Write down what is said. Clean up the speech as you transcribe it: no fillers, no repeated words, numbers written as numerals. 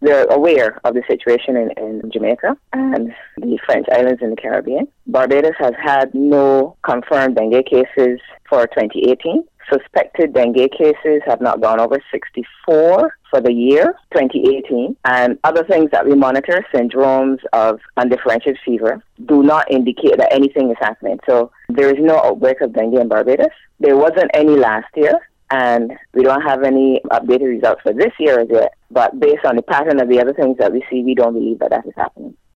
they're aware of the situation in Jamaica and the French islands in the Caribbean. Barbados has had no confirmed dengue cases for 2018. Suspected dengue cases have not gone over 64 for the year 2018. And other things that we monitor, syndromes of undifferentiated fever, do not indicate that anything is happening. So there is no outbreak of dengue in Barbados. There wasn't any last year, and we don't have any updated results for this year as yet. But based on the pattern of the other things that we see, we don't believe that is happening.